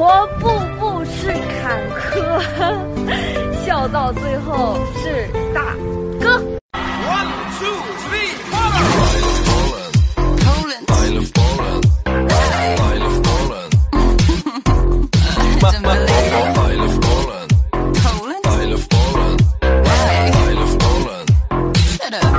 活步步是坎坷，笑到最后是大哥。 One, two, three, four. Poland. I love Poland. I love Poland. Don't believe it. I love Poland. Poland? I love Poland. Why? I love Poland. Shut up.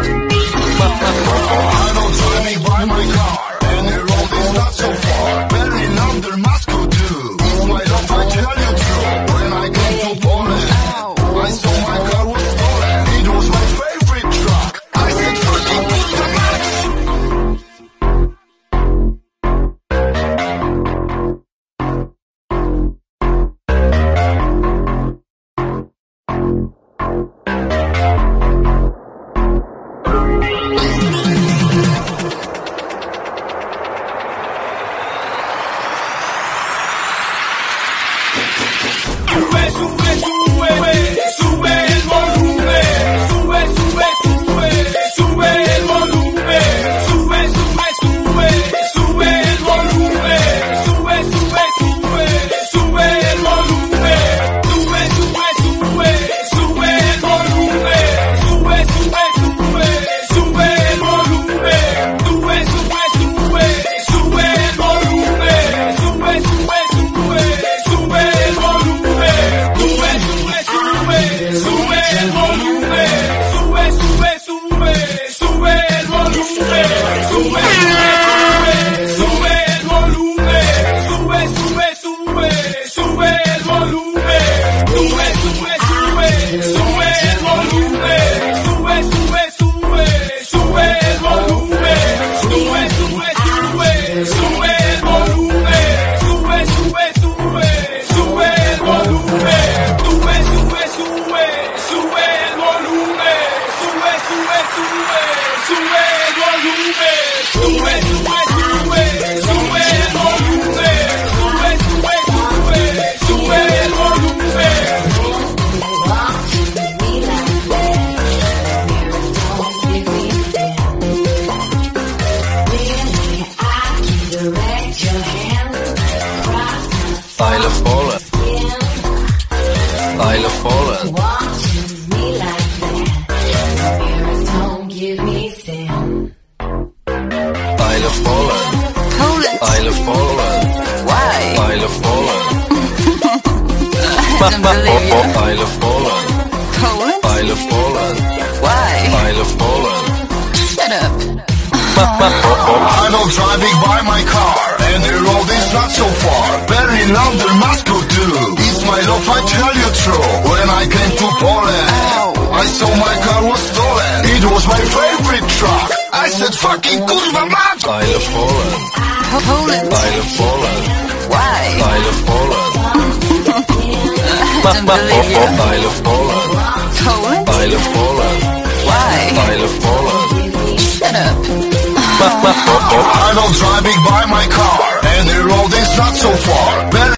I know driving by my car, and the road is not so far. Berlin under Moscow too. It's my love, I tell you true. When I came to Poland, I saw my car was stolen. It was my favorite truck. I said, fucking put the match. I love Poland. I love Poland. I love Poland. Poland? I love Poland. Why? I love Poland. Don't believe you. I love Poland. Poland? I love Poland. Why? I love Poland. Shut up. I know driving by my car, and the road is not so far. Berlin under Moscow too. It's my love, I tell you true. When I came to Poland, I saw my car was stolen. It was my favorite truck. I said, fucking kurwa mać. I love Poland. Poland? I love Poland. Why? I love Poland. Don't believe you. I love Poland. Poland? I love Poland. Why? I love Poland. Shut up. I know driving by my car, and the road is not so far.